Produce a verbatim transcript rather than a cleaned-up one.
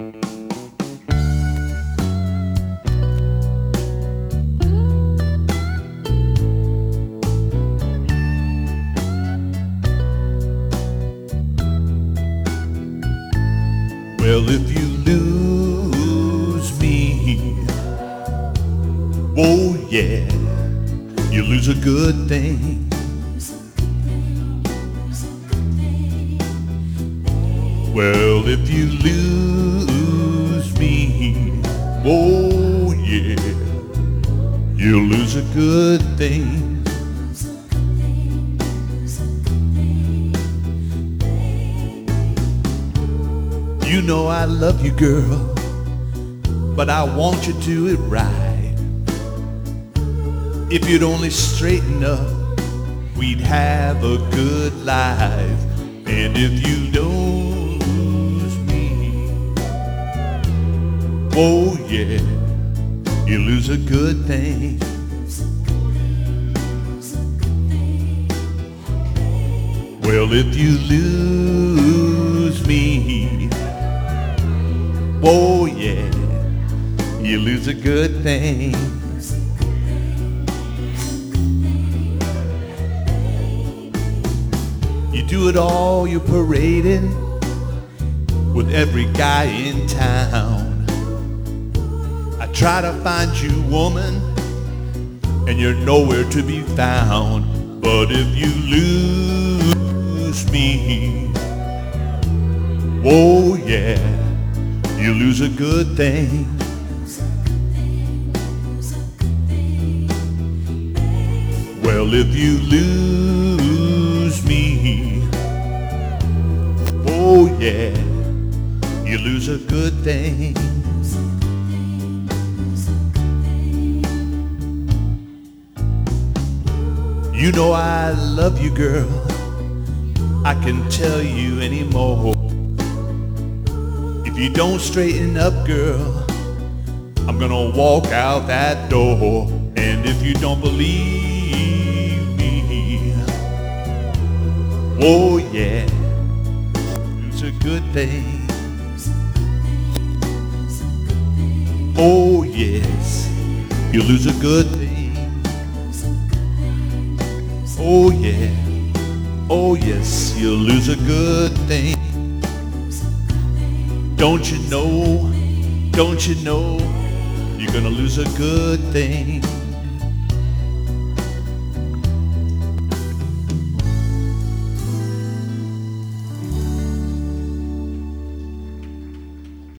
Well, if you lose me, oh yeah, you lose a good thing. Well, if you lose me, oh yeah, you lose a good thing. You know I love you, girl, but I want you to do it right. If you'd only straighten up, we'd have a good life. And if you lose me, oh yeah, you lose a good thing. Well, if you lose me, oh yeah, you lose a good thing. You do it all, you're parading with every guy in town. I try to find you, woman, and you're nowhere to be found. But if you lose me, oh yeah, you lose a good thing. Well, if you lose me, oh yeah, you lose a good thing. You know I love you, girl, I can tell you anymore. If you don't straighten up, girl, I'm gonna walk out that door. And if you don't believe me, oh yeah, it's a good thing. Oh yes, you lose a good thing. Oh yeah, oh yes, you'll lose a good thing. Don't you know, don't you know, you're gonna lose a good thing.